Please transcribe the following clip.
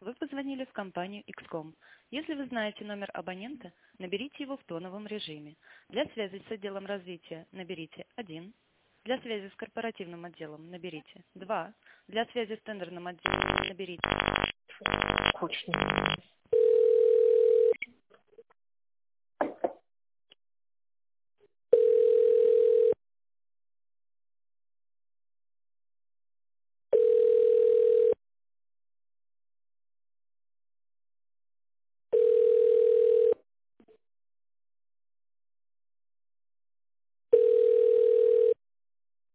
Вы позвонили в компанию XCOM. Если вы знаете номер абонента, наберите его в тоновом режиме. Для связи с отделом развития наберите 1. Для связи с корпоративным отделом наберите 2. Для связи с тендерным отделом наберите. Скучно.